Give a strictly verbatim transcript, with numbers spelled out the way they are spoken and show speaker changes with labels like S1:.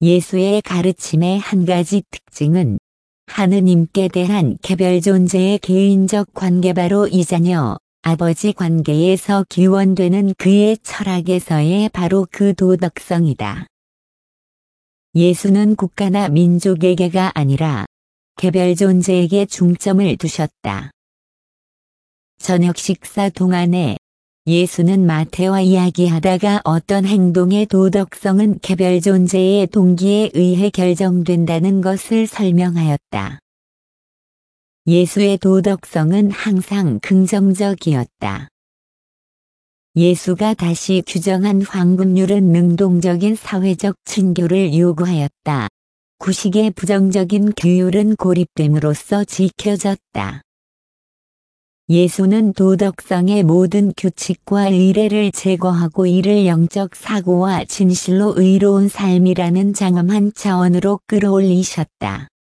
S1: 예수의 가르침의 한 가지 특징은 하느님께 대한 개별 존재의 개인적 관계, 바로 이 자녀, 아버지 관계에서 기원되는 그의 철학에서의 바로 그 도덕성이다. 예수는 국가나 민족에게가 아니라 개별 존재에게 중점을 두셨다. 저녁 식사 동안에 예수는 마태와 이야기하다가 어떤 행동의 도덕성은 개별 존재의 동기에 의해 결정된다는 것을 설명하였다. 예수의 도덕성은 항상 긍정적이었다. 예수가 다시 규정한 황금률은 능동적인 사회적 친교를 요구하였다. 구식의 부정적인 규율은 고립됨으로써 지켜졌다. 예수는 도덕성의 모든 규칙과 의례를 제거하고 이를 영적 사고와 진실로 의로운 삶이라는 장엄한 차원으로 끌어올리셨다.